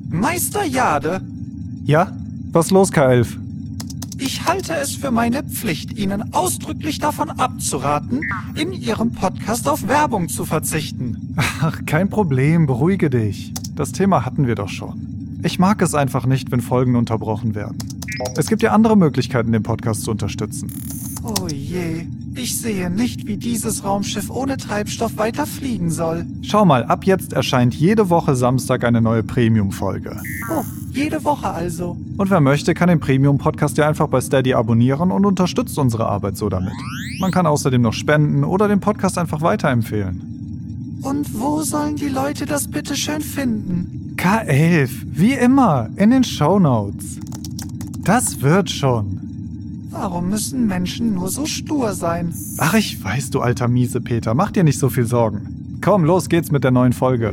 Meister Jade? Ja? Was los, K11? Ich halte es für meine Pflicht, Ihnen ausdrücklich davon abzuraten, in Ihrem Podcast auf Werbung zu verzichten. Ach, kein Problem, beruhige dich. Das Thema hatten wir doch schon. Ich mag es einfach nicht, wenn Folgen unterbrochen werden. Es gibt ja andere Möglichkeiten, den Podcast zu unterstützen. Oh je, ich sehe nicht, wie dieses Raumschiff ohne Treibstoff weiter fliegen soll. Schau mal, ab jetzt erscheint jede Woche Samstag eine neue Premium-Folge. Oh, jede Woche also. Und wer möchte, kann den Premium-Podcast ja einfach bei Steady abonnieren und unterstützt unsere Arbeit so damit. Man kann außerdem noch spenden oder den Podcast einfach weiterempfehlen. Und wo sollen die Leute das bitte schön finden? K11, wie immer, in den Shownotes. Das wird schon. Warum müssen Menschen nur so stur sein? Ach, ich weiß, du alter Miesepeter, mach dir nicht so viel Sorgen. Komm, los geht's mit der neuen Folge.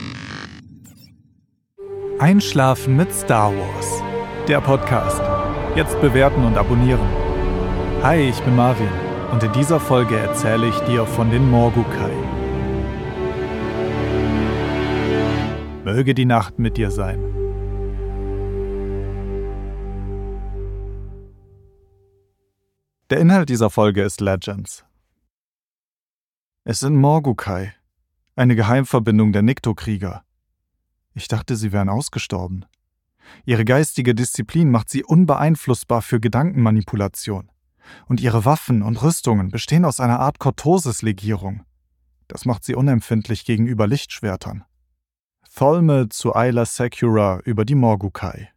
Einschlafen mit Star Wars. Der Podcast. Jetzt bewerten und abonnieren. Hi, ich bin Marvin und in dieser Folge erzähle ich dir von den Morgukai. Möge die Nacht mit dir sein. Der Inhalt dieser Folge ist Legends. Es sind Morgukai, eine Geheimverbindung der Nikto-Krieger. Ich dachte, sie wären ausgestorben. Ihre geistige Disziplin macht sie unbeeinflussbar für Gedankenmanipulation. Und ihre Waffen und Rüstungen bestehen aus einer Art Cortosis-Legierung. Das macht sie unempfindlich gegenüber Lichtschwertern. Tholme zu Ayla Secura über die Morgukai.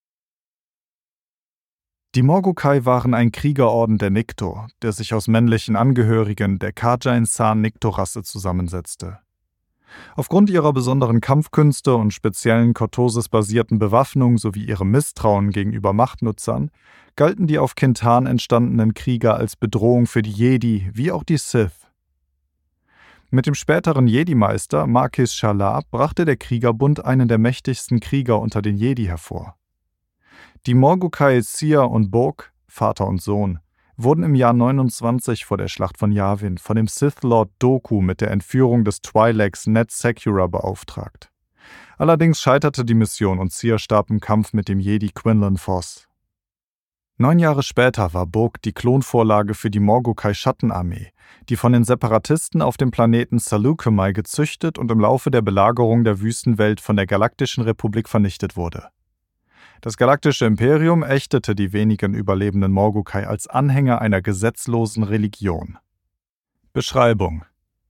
Die Morgukai waren ein Kriegerorden der Nikto, der sich aus männlichen Angehörigen der Khajain-San-Nikto-Rasse zusammensetzte. Aufgrund ihrer besonderen Kampfkünste und speziellen Cortosis-basierten Bewaffnung sowie ihrem Misstrauen gegenüber Machtnutzern galten die auf Kintan entstandenen Krieger als Bedrohung für die Jedi wie auch die Sith. Mit dem späteren Jedi-Meister Marquis Shala brachte der Kriegerbund einen der mächtigsten Krieger unter den Jedi hervor. Die Morgukai Cere und Bok, Vater und Sohn, wurden im Jahr 29 vor der Schlacht von Yavin von dem Sith-Lord Dooku mit der Entführung des Twi'leks Ned Secura beauftragt. Allerdings scheiterte die Mission und Cere starb im Kampf mit dem Jedi Quinlan Vos. 9 Jahre später war Bok die Klonvorlage für die Morgukai-Schattenarmee, die von den Separatisten auf dem Planeten Saleucami gezüchtet und im Laufe der Belagerung der Wüstenwelt von der Galaktischen Republik vernichtet wurde. Das Galaktische Imperium ächtete die wenigen überlebenden Morgukai als Anhänger einer gesetzlosen Religion. Beschreibung: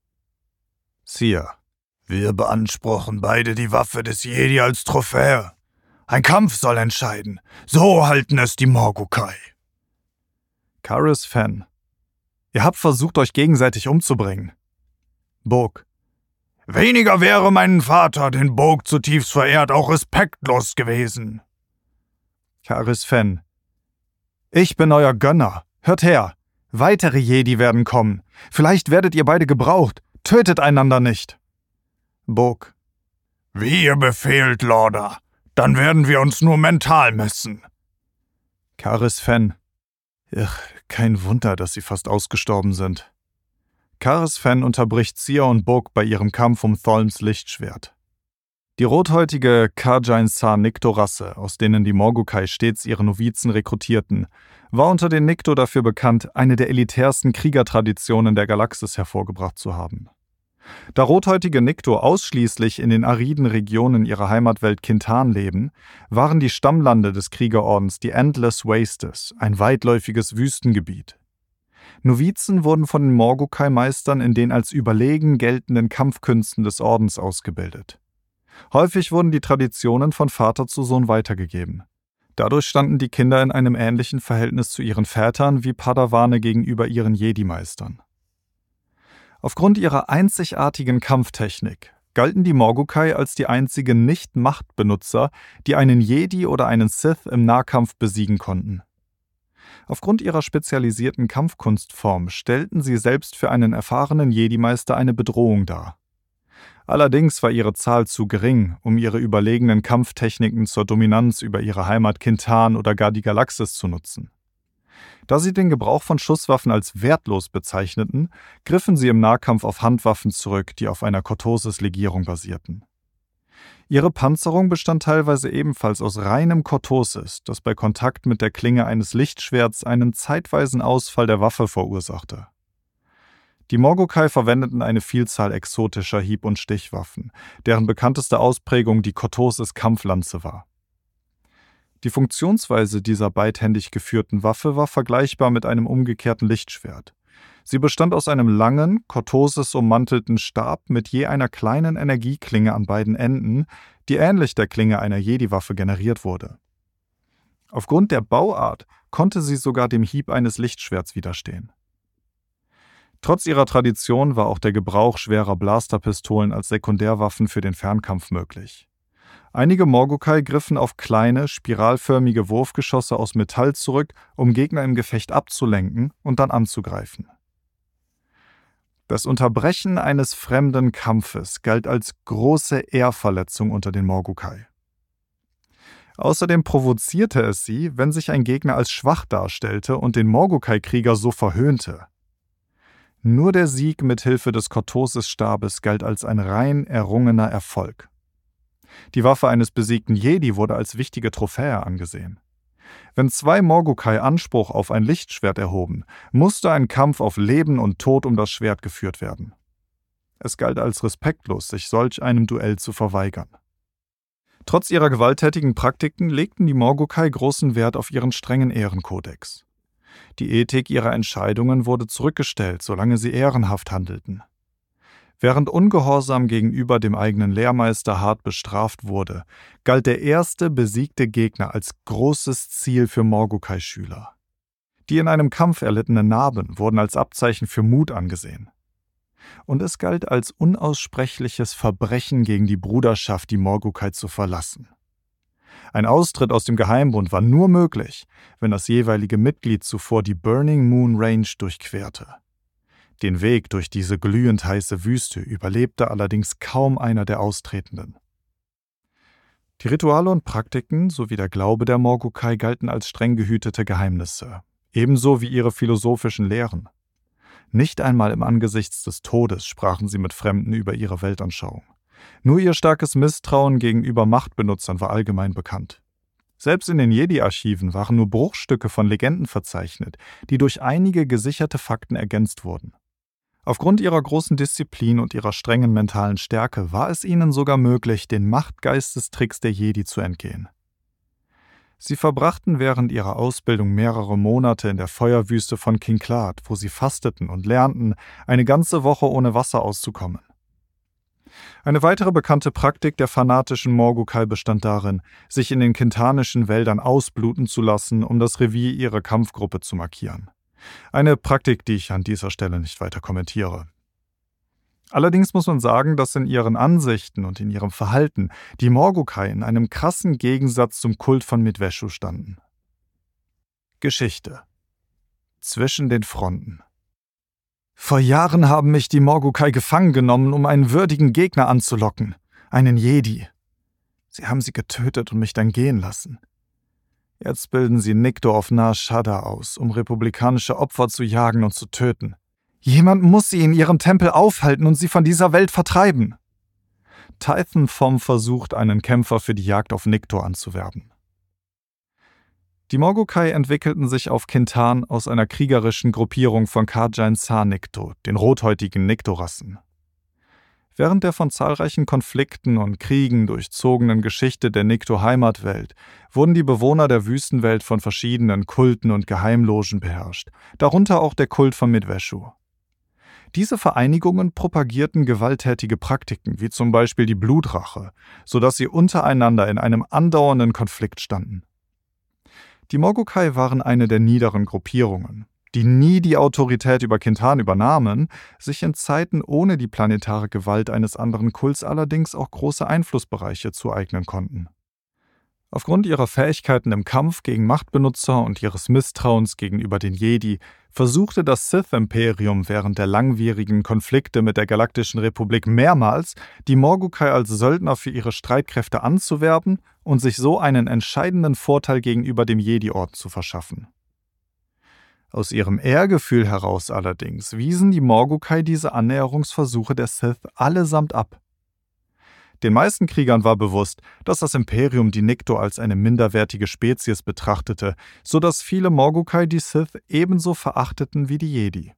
Cere: Wir beanspruchen beide die Waffe des Jedi als Trophäe. Ein Kampf soll entscheiden. So halten es die Morgukai. Karis Fenn: Ihr habt versucht, euch gegenseitig umzubringen. Bok: Weniger wäre meinen Vater, den Bok zutiefst verehrt, auch respektlos gewesen. Karis Fenn: Ich bin euer Gönner. Hört her. Weitere Jedi werden kommen. Vielleicht werdet ihr beide gebraucht. Tötet einander nicht. Bok: Wie ihr befehlt, Lorda. Dann werden wir uns nur mental messen. Karis Fenn: Kein Wunder, dass sie fast ausgestorben sind. Karis Fenn unterbricht Cere und Bok bei ihrem Kampf um Tholms Lichtschwert. Die rothäutige Khajain-San-Nikto-Rasse, aus denen die Morgukai stets ihre Novizen rekrutierten, war unter den Nikto dafür bekannt, eine der elitärsten Kriegertraditionen der Galaxis hervorgebracht zu haben. Da rothäutige Nikto ausschließlich in den ariden Regionen ihrer Heimatwelt Kintan leben, waren die Stammlande des Kriegerordens die Endless Wastes, ein weitläufiges Wüstengebiet. Novizen wurden von den Morgukai-Meistern in den als überlegen geltenden Kampfkünsten des Ordens ausgebildet. Häufig wurden die Traditionen von Vater zu Sohn weitergegeben. Dadurch standen die Kinder in einem ähnlichen Verhältnis zu ihren Vätern wie Padawane gegenüber ihren Jedi-Meistern. Aufgrund ihrer einzigartigen Kampftechnik galten die Morgukai als die einzigen Nicht-Machtbenutzer, die einen Jedi oder einen Sith im Nahkampf besiegen konnten. Aufgrund ihrer spezialisierten Kampfkunstform stellten sie selbst für einen erfahrenen Jedi-Meister eine Bedrohung dar. Allerdings war ihre Zahl zu gering, um ihre überlegenen Kampftechniken zur Dominanz über ihre Heimat Kintan oder gar die Galaxis zu nutzen. Da sie den Gebrauch von Schusswaffen als wertlos bezeichneten, griffen sie im Nahkampf auf Handwaffen zurück, die auf einer Cortosis-Legierung basierten. Ihre Panzerung bestand teilweise ebenfalls aus reinem Kortosis, das bei Kontakt mit der Klinge eines Lichtschwerts einen zeitweisen Ausfall der Waffe verursachte. Die Morgokai verwendeten eine Vielzahl exotischer Hieb- und Stichwaffen, deren bekannteste Ausprägung die Kortosis-Kampflanze war. Die Funktionsweise dieser beidhändig geführten Waffe war vergleichbar mit einem umgekehrten Lichtschwert. Sie bestand aus einem langen, Kortosis-ummantelten Stab mit je einer kleinen Energieklinge an beiden Enden, die ähnlich der Klinge einer Jedi-Waffe generiert wurde. Aufgrund der Bauart konnte sie sogar dem Hieb eines Lichtschwerts widerstehen. Trotz ihrer Tradition war auch der Gebrauch schwerer Blasterpistolen als Sekundärwaffen für den Fernkampf möglich. Einige Morgokai griffen auf kleine, spiralförmige Wurfgeschosse aus Metall zurück, um Gegner im Gefecht abzulenken und dann anzugreifen. Das Unterbrechen eines fremden Kampfes galt als große Ehrverletzung unter den Morgokai. Außerdem provozierte es sie, wenn sich ein Gegner als schwach darstellte und den Morgokai-Krieger so verhöhnte. Nur der Sieg mit Hilfe des Kortosis-Stabes galt als ein rein errungener Erfolg. Die Waffe eines besiegten Jedi wurde als wichtige Trophäe angesehen. Wenn 2 Morgokai Anspruch auf ein Lichtschwert erhoben, musste ein Kampf auf Leben und Tod um das Schwert geführt werden. Es galt als respektlos, sich solch einem Duell zu verweigern. Trotz ihrer gewalttätigen Praktiken legten die Morgokai großen Wert auf ihren strengen Ehrenkodex. Die Ethik ihrer Entscheidungen wurde zurückgestellt, solange sie ehrenhaft handelten. Während Ungehorsam gegenüber dem eigenen Lehrmeister hart bestraft wurde, galt der erste besiegte Gegner als großes Ziel für Morgokai-Schüler. Die in einem Kampf erlittenen Narben wurden als Abzeichen für Mut angesehen. Und es galt als unaussprechliches Verbrechen gegen die Bruderschaft, die Morgokai zu verlassen. Ein Austritt aus dem Geheimbund war nur möglich, wenn das jeweilige Mitglied zuvor die Burning Moon Range durchquerte. Den Weg durch diese glühend heiße Wüste überlebte allerdings kaum einer der Austretenden. Die Rituale und Praktiken sowie der Glaube der Morgokai galten als streng gehütete Geheimnisse, ebenso wie ihre philosophischen Lehren. Nicht einmal im Angesicht des Todes sprachen sie mit Fremden über ihre Weltanschauung. Nur ihr starkes Misstrauen gegenüber Machtbenutzern war allgemein bekannt. Selbst in den Jedi-Archiven waren nur Bruchstücke von Legenden verzeichnet, die durch einige gesicherte Fakten ergänzt wurden. Aufgrund ihrer großen Disziplin und ihrer strengen mentalen Stärke war es ihnen sogar möglich, den Machtgeistestricks der Jedi zu entgehen. Sie verbrachten während ihrer Ausbildung mehrere Monate in der Feuerwüste von King Klad, wo sie fasteten und lernten, eine ganze Woche ohne Wasser auszukommen. Eine weitere bekannte Praktik der fanatischen Morgokai bestand darin, sich in den kintanischen Wäldern ausbluten zu lassen, um das Revier ihrer Kampfgruppe zu markieren. Eine Praktik, die ich an dieser Stelle nicht weiter kommentiere. Allerdings muss man sagen, dass in ihren Ansichten und in ihrem Verhalten die Morgokai in einem krassen Gegensatz zum Kult von Midweshu standen. Geschichte. Zwischen den Fronten. Vor Jahren haben mich die Morgokai gefangen genommen, um einen würdigen Gegner anzulocken, einen Jedi. Sie haben sie getötet und mich dann gehen lassen. Jetzt bilden sie Nikto auf Nar Shaddaa aus, um republikanische Opfer zu jagen und zu töten. Jemand muss sie in ihrem Tempel aufhalten und sie von dieser Welt vertreiben. Tython Thom versucht, einen Kämpfer für die Jagd auf Nikto anzuwerben. Die Morgokai entwickelten sich auf Kintan aus einer kriegerischen Gruppierung von Khajiin Sar Nikto, den rothäutigen Nikto-Rassen. Während der von zahlreichen Konflikten und Kriegen durchzogenen Geschichte der Nikto-Heimatwelt wurden die Bewohner der Wüstenwelt von verschiedenen Kulten und Geheimlogen beherrscht, darunter auch der Kult von Midweshu. Diese Vereinigungen propagierten gewalttätige Praktiken, wie zum Beispiel die Blutrache, sodass sie untereinander in einem andauernden Konflikt standen. Die Morgokai waren eine der niederen Gruppierungen, die nie die Autorität über Kintan übernahmen, sich in Zeiten ohne die planetare Gewalt eines anderen Kults allerdings auch große Einflussbereiche zueignen konnten. Aufgrund ihrer Fähigkeiten im Kampf gegen Machtbenutzer und ihres Misstrauens gegenüber den Jedi versuchte das Sith-Imperium während der langwierigen Konflikte mit der Galaktischen Republik mehrmals, die Morgokai als Söldner für ihre Streitkräfte anzuwerben und sich so einen entscheidenden Vorteil gegenüber dem Jedi-Orden zu verschaffen. Aus ihrem Ehrgefühl heraus allerdings wiesen die Morgokai diese Annäherungsversuche der Sith allesamt ab. Den meisten Kriegern war bewusst, dass das Imperium die Nikto als eine minderwertige Spezies betrachtete, sodass viele Morgukai die Sith ebenso verachteten wie die Jedi.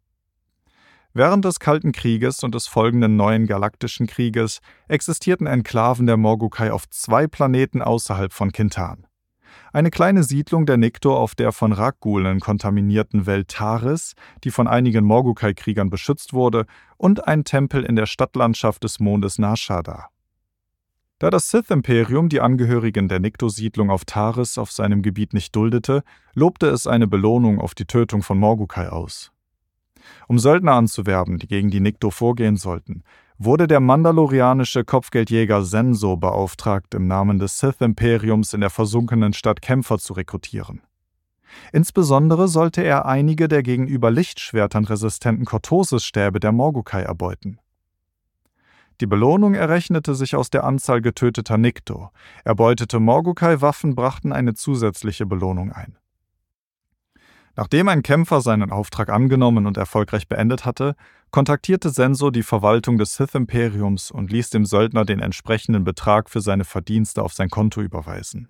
Während des Kalten Krieges und des folgenden Neuen Galaktischen Krieges existierten Enklaven der Morgukai auf 2 Planeten außerhalb von Kintan. Eine kleine Siedlung der Nikto auf der von Rakghulen kontaminierten Welt Taris, die von einigen Morgukai-Kriegern beschützt wurde, und ein Tempel in der Stadtlandschaft des Mondes Nar Shaddaa. Da das Sith-Imperium die Angehörigen der Nikto-Siedlung auf Taris auf seinem Gebiet nicht duldete, lobte es eine Belohnung auf die Tötung von Morgukai aus. Um Söldner anzuwerben, die gegen die Nikto vorgehen sollten, wurde der mandalorianische Kopfgeldjäger Senso beauftragt, im Namen des Sith-Imperiums in der versunkenen Stadt Kämpfer zu rekrutieren. Insbesondere sollte er einige der gegenüber Lichtschwertern resistenten Cortosis-Stäbe der Morgukai erbeuten. Die Belohnung errechnete sich aus der Anzahl getöteter Nikto. Erbeutete Morgukai-Waffen brachten eine zusätzliche Belohnung ein. Nachdem ein Kämpfer seinen Auftrag angenommen und erfolgreich beendet hatte, kontaktierte Senso die Verwaltung des Sith-Imperiums und ließ dem Söldner den entsprechenden Betrag für seine Verdienste auf sein Konto überweisen.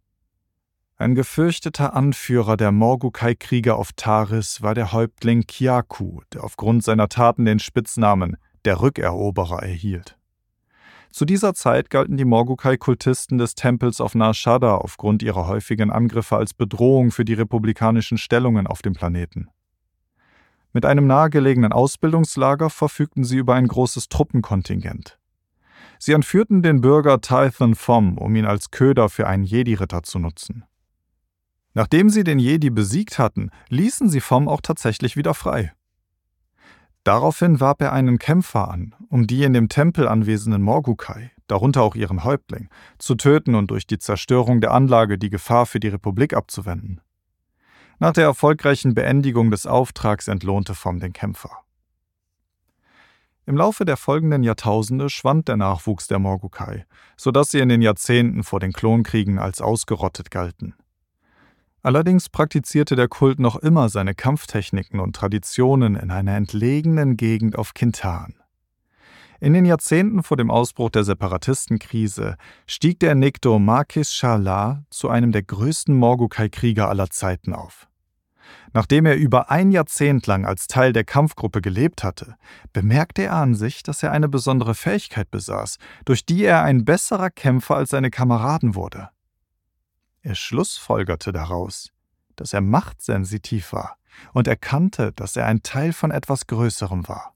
Ein gefürchteter Anführer der Morgukai-Krieger auf Taris war der Häuptling Kyaku, der aufgrund seiner Taten den Spitznamen »der Rückeroberer« erhielt. Zu dieser Zeit galten die Morgukai-Kultisten des Tempels auf Nar Shaddaa aufgrund ihrer häufigen Angriffe als Bedrohung für die republikanischen Stellungen auf dem Planeten. Mit einem nahegelegenen Ausbildungslager verfügten sie über ein großes Truppenkontingent. Sie entführten den Bürger Tython Thom, um ihn als Köder für einen Jedi-Ritter zu nutzen. Nachdem sie den Jedi besiegt hatten, ließen sie Thom auch tatsächlich wieder frei. Daraufhin warb er einen Kämpfer an, um die in dem Tempel anwesenden Morgukai, darunter auch ihren Häuptling, zu töten und durch die Zerstörung der Anlage die Gefahr für die Republik abzuwenden. Nach der erfolgreichen Beendigung des Auftrags entlohnte Thom den Kämpfer. Im Laufe der folgenden Jahrtausende schwand der Nachwuchs der Morgukai, sodass sie in den Jahrzehnten vor den Klonkriegen als ausgerottet galten. Allerdings praktizierte der Kult noch immer seine Kampftechniken und Traditionen in einer entlegenen Gegend auf Kintan. In den Jahrzehnten vor dem Ausbruch der Separatistenkrise stieg der Nikto Marquis Sharlar zu einem der größten Morgukai-Krieger aller Zeiten auf. Nachdem er über ein Jahrzehnt lang als Teil der Kampfgruppe gelebt hatte, bemerkte er an sich, dass er eine besondere Fähigkeit besaß, durch die er ein besserer Kämpfer als seine Kameraden wurde. Er schlussfolgerte daraus, dass er machtsensitiv war und erkannte, dass er ein Teil von etwas Größerem war.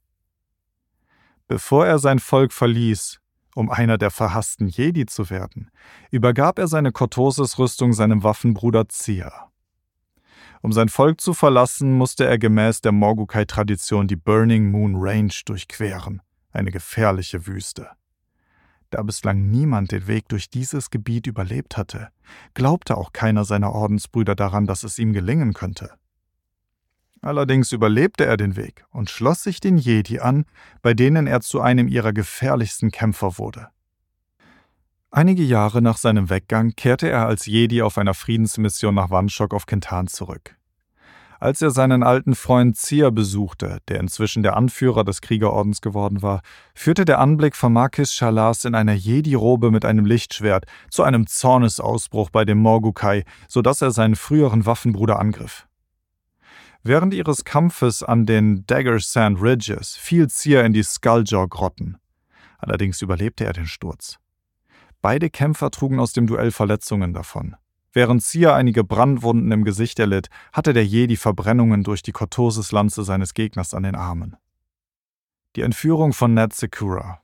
Bevor er sein Volk verließ, um einer der verhassten Jedi zu werden, übergab er seine Cortosis-Rüstung seinem Waffenbruder Zia. Um sein Volk zu verlassen, musste er gemäß der Morgukai-Tradition die Burning Moon Range durchqueren, eine gefährliche Wüste. Da bislang niemand den Weg durch dieses Gebiet überlebt hatte, glaubte auch keiner seiner Ordensbrüder daran, dass es ihm gelingen könnte. Allerdings überlebte er den Weg und schloss sich den Jedi an, bei denen er zu einem ihrer gefährlichsten Kämpfer wurde. Einige Jahre nach seinem Weggang kehrte er als Jedi auf einer Friedensmission nach Wanchok auf Kintan zurück. Als er seinen alten Freund Zia besuchte, der inzwischen der Anführer des Kriegerordens geworden war, führte der Anblick von Marquis Sharlars in einer Jedi-Robe mit einem Lichtschwert zu einem Zornesausbruch bei dem Morgukai, sodass er seinen früheren Waffenbruder angriff. Während ihres Kampfes an den Dagger Sand Ridges fiel Zia in die Skulljaw-Grotten. Allerdings überlebte er den Sturz. Beide Kämpfer trugen aus dem Duell Verletzungen davon. Während Zia einige Brandwunden im Gesicht erlitt, hatte der Jedi Verbrennungen durch die Cortosis-Lanze seines Gegners an den Armen. Die Entführung von Ned Secura.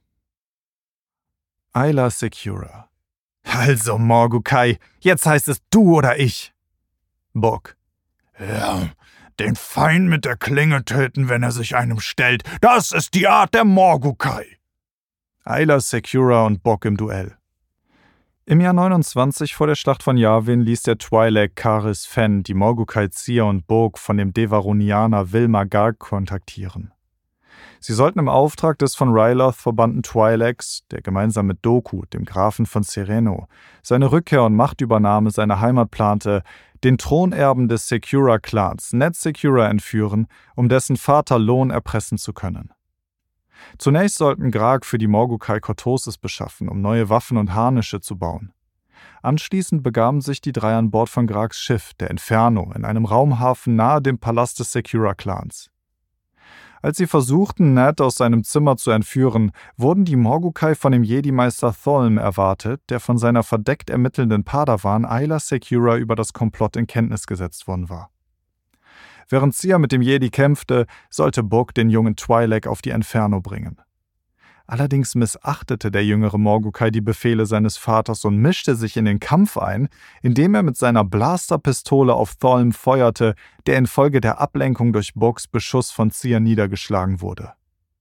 Ayla Secura. Also, Morgukai, jetzt heißt es du oder ich. Bok. Ja, den Feind mit der Klinge töten, wenn er sich einem stellt. Das ist die Art der Morgukai. Ayla Secura und Bok im Duell. Im Jahr 29 vor der Schlacht von Yavin ließ der Twi'lek Karis Fen die Morgukai Zia und Bok von dem Devaronianer Wilmar Garg kontaktieren. Sie sollten im Auftrag des von Ryloth verbannten Twi'leks, der gemeinsam mit Dooku, dem Grafen von Serenno, seine Rückkehr und Machtübernahme seiner Heimat plante, den Thronerben des Secura-Clans, Ned Secura, entführen, um dessen Vater Lohn erpressen zu können. Zunächst sollten Grag für die Morgukai Cortosis beschaffen, um neue Waffen und Harnische zu bauen. Anschließend begaben sich die drei an Bord von Grags Schiff, der Inferno, in einem Raumhafen nahe dem Palast des Secura-Clans. Als sie versuchten, Ned aus seinem Zimmer zu entführen, wurden die Morgukai von dem Jedi-Meister Tholm erwartet, der von seiner verdeckt ermittelnden Padawan Ayla Secura über das Komplott in Kenntnis gesetzt worden war. Während Cere mit dem Jedi kämpfte, sollte Bok den jungen Twi'lek auf die Inferno bringen. Allerdings missachtete der jüngere Morgukai die Befehle seines Vaters und mischte sich in den Kampf ein, indem er mit seiner Blasterpistole auf Tholm feuerte, der infolge der Ablenkung durch Boks Beschuss von Cere niedergeschlagen wurde.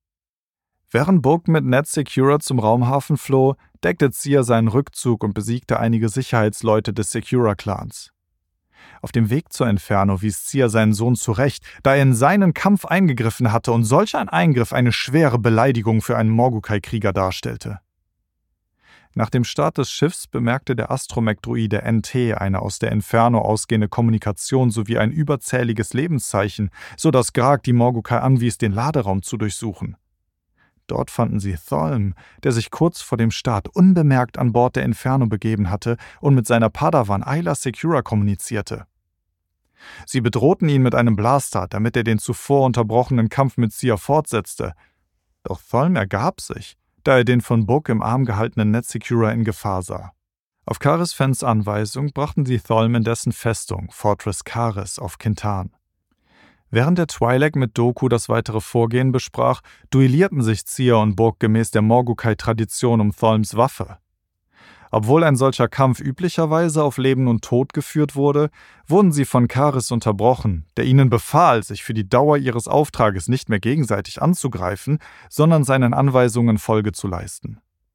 Während Bok mit Ned Secura zum Raumhafen floh, deckte Cere seinen Rückzug und besiegte einige Sicherheitsleute des Secura-Clans. Auf dem Weg zur Inferno wies Cere seinen Sohn zurecht, da er in seinen Kampf eingegriffen hatte und solch ein Eingriff eine schwere Beleidigung für einen Morgukai-Krieger darstellte. Nach dem Start des Schiffs bemerkte der Astromech-Druide NT eine aus der Inferno ausgehende Kommunikation sowie ein überzähliges Lebenszeichen, sodass Grag die Morgukai anwies, den Laderaum zu durchsuchen. Dort fanden sie Tholm, der sich kurz vor dem Start unbemerkt an Bord der Inferno begeben hatte und mit seiner Padawan Ayla Secura kommunizierte. Sie bedrohten ihn mit einem Blaster, damit er den zuvor unterbrochenen Kampf mit Cere fortsetzte. Doch Tholm ergab sich, da er den von Bok im Arm gehaltenen Ned Secura in Gefahr sah. Auf Karis Fens Anweisung brachten sie Tholm in dessen Festung, Fortress Karis, auf Kintan. Während der Twi'lek mit Dooku das weitere Vorgehen besprach, duellierten sich Cere und Bok gemäß der Morgukai-Tradition um Tholms Waffe. Obwohl ein solcher Kampf üblicherweise auf Leben und Tod geführt wurde, wurden sie von Karis unterbrochen, der ihnen befahl, sich für die Dauer ihres Auftrages nicht mehr gegenseitig anzugreifen, sondern seinen Anweisungen Folge zu leisten.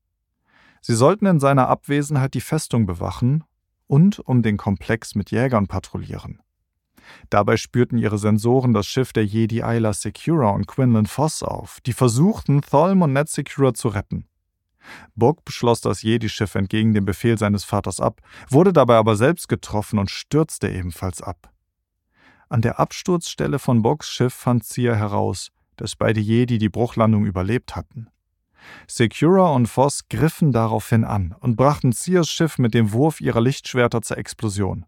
Sie sollten in seiner Abwesenheit die Festung bewachen und um den Komplex mit Jägern patrouillieren. Dabei spürten ihre Sensoren das Schiff der Jedi Ayla Secura und Quinlan Vos auf, die versuchten, Tholm und Ned Secura zu retten. Bok beschloss das Jedi-Schiff entgegen dem Befehl seines Vaters ab, wurde dabei aber selbst getroffen und stürzte ebenfalls ab. An der Absturzstelle von Boks Schiff fand Cere heraus, dass beide Jedi die Bruchlandung überlebt hatten. Secura und Vos griffen daraufhin an und brachten Ceres Schiff mit dem Wurf ihrer Lichtschwerter zur Explosion.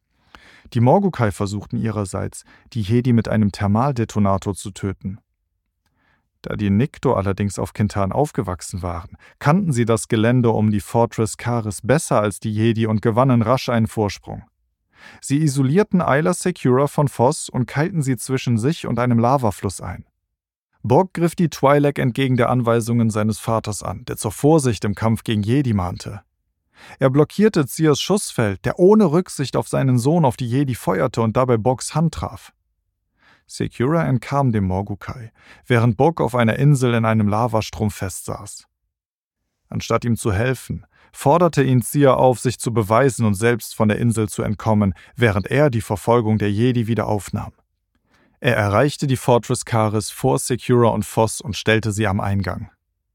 Die Morgukai versuchten ihrerseits, die Jedi mit einem Thermaldetonator zu töten. Da die Nikto allerdings auf Kintan aufgewachsen waren, kannten sie das Gelände um die Fortress Karis besser als die Jedi und gewannen rasch einen Vorsprung. Sie isolierten Ayla Secura von Vos und keilten sie zwischen sich und einem Lavafluss ein. Bok griff die Twi'lek entgegen der Anweisungen seines Vaters an, der zur Vorsicht im Kampf gegen Jedi mahnte. Er blockierte Ceres Schussfeld, der ohne Rücksicht auf seinen Sohn auf die Jedi feuerte und dabei Boks Hand traf. Secura entkam dem Morgukai, während Bok auf einer Insel in einem Lavastrom festsaß. Anstatt ihm zu helfen, forderte ihn Cere auf, sich zu beweisen und selbst von der Insel zu entkommen, während er die Verfolgung der Jedi wieder aufnahm. Er erreichte die Fortress Karis vor Secura und Vos und stellte sie am Eingang.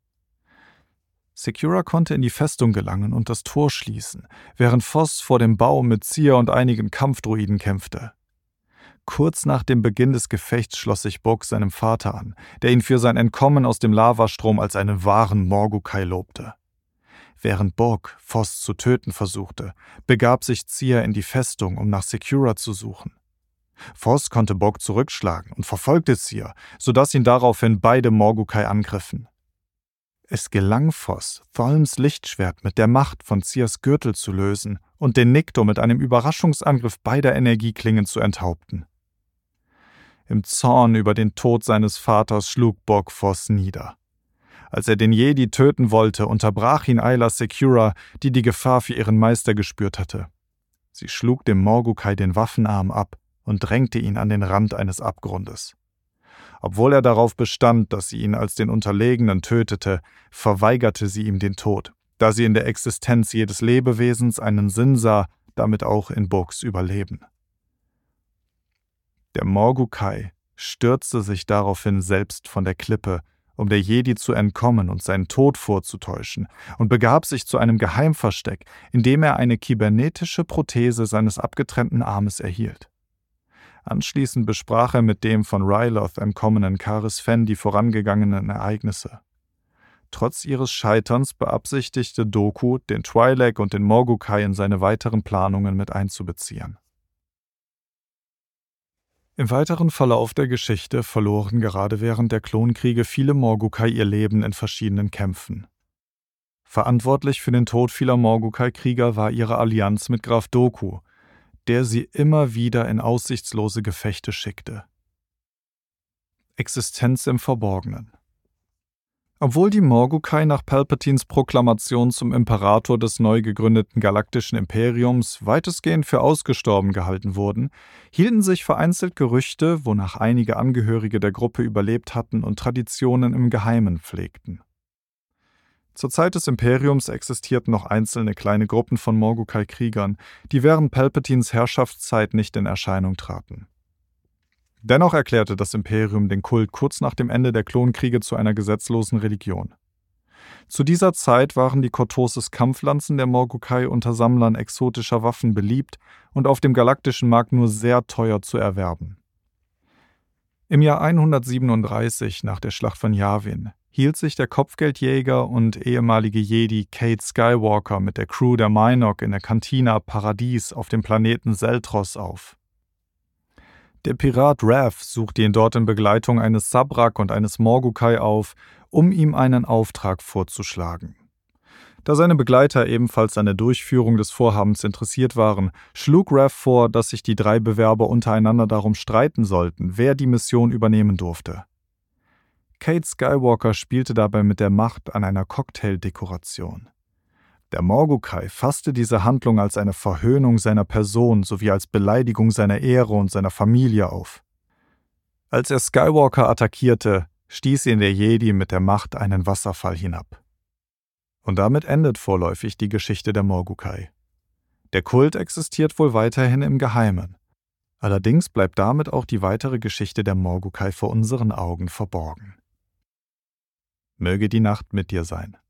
Secura konnte in die Festung gelangen und das Tor schließen, während Vos vor dem Bau mit Cere und einigen Kampfdruiden kämpfte. Kurz nach dem Beginn des Gefechts schloss sich Bok seinem Vater an, der ihn für sein Entkommen aus dem Lavastrom als einen wahren Morgukai lobte. Während Bok Vos zu töten versuchte, begab sich Cere in die Festung, um nach Secura zu suchen. Vos konnte Bok zurückschlagen und verfolgte Cere, sodass ihn daraufhin beide Morgukai angriffen. Es gelang Vos, Tholms Lichtschwert mit der Macht von Ceres Gürtel zu lösen und den Nikto mit einem Überraschungsangriff beider Energieklingen zu enthaupten. Im Zorn über den Tod seines Vaters schlug Bok Vos nieder. Als er den Jedi töten wollte, unterbrach ihn Ayla Secura, die die Gefahr für ihren Meister gespürt hatte. Sie schlug dem Morgukai den Waffenarm ab und drängte ihn an den Rand eines Abgrundes. Obwohl er darauf bestand, dass sie ihn als den Unterlegenen tötete, verweigerte sie ihm den Tod, da sie in der Existenz jedes Lebewesens einen Sinn sah, damit auch in Boks Überleben. Der Morgukai stürzte sich daraufhin selbst von der Klippe, um der Jedi zu entkommen und seinen Tod vorzutäuschen, und begab sich zu einem Geheimversteck, in dem er eine kybernetische Prothese seines abgetrennten Armes erhielt. Anschließend besprach er mit dem von Ryloth entkommenen Karis Fen die vorangegangenen Ereignisse. Trotz ihres Scheiterns beabsichtigte Doku, den Twi'lek und den Morgukai in seine weiteren Planungen mit einzubeziehen. Im weiteren Verlauf der Geschichte verloren gerade während der Klonkriege viele Morgukai ihr Leben in verschiedenen Kämpfen. Verantwortlich für den Tod vieler Morgukai-Krieger war ihre Allianz mit Graf Doku, der sie immer wieder in aussichtslose Gefechte schickte. Existenz im Verborgenen. Obwohl die Morgukai nach Palpatines Proklamation zum Imperator des neu gegründeten Galaktischen Imperiums weitestgehend für ausgestorben gehalten wurden, hielten sich vereinzelt Gerüchte, wonach einige Angehörige der Gruppe überlebt hatten und Traditionen im Geheimen pflegten. Zur Zeit des Imperiums existierten noch einzelne kleine Gruppen von Morgukai-Kriegern, die während Palpatines Herrschaftszeit nicht in Erscheinung traten. Dennoch erklärte das Imperium den Kult kurz nach dem Ende der Klonkriege zu einer gesetzlosen Religion. Zu dieser Zeit waren die Cortosis-Kampflanzen der Morgukai unter Sammlern exotischer Waffen beliebt und auf dem galaktischen Markt nur sehr teuer zu erwerben. Im Jahr 137 nach der Schlacht von Yavin hielt sich der Kopfgeldjäger und ehemalige Jedi Kate Skywalker mit der Crew der Mynock in der Cantina Paradies auf dem Planeten Seltros auf. Der Pirat Rav suchte ihn dort in Begleitung eines Sabrak und eines Morgukai auf, um ihm einen Auftrag vorzuschlagen. Da seine Begleiter ebenfalls an der Durchführung des Vorhabens interessiert waren, schlug Rav vor, dass sich die 3 Bewerber untereinander darum streiten sollten, wer die Mission übernehmen durfte. Kate Skywalker spielte dabei mit der Macht an einer Cocktaildekoration. Der Morgukai fasste diese Handlung als eine Verhöhnung seiner Person sowie als Beleidigung seiner Ehre und seiner Familie auf. Als er Skywalker attackierte, stieß ihn der Jedi mit der Macht einen Wasserfall hinab. Und damit endet vorläufig die Geschichte der Morgukai. Der Kult existiert wohl weiterhin im Geheimen. Allerdings bleibt damit auch die weitere Geschichte der Morgukai vor unseren Augen verborgen. Möge die Nacht mit dir sein.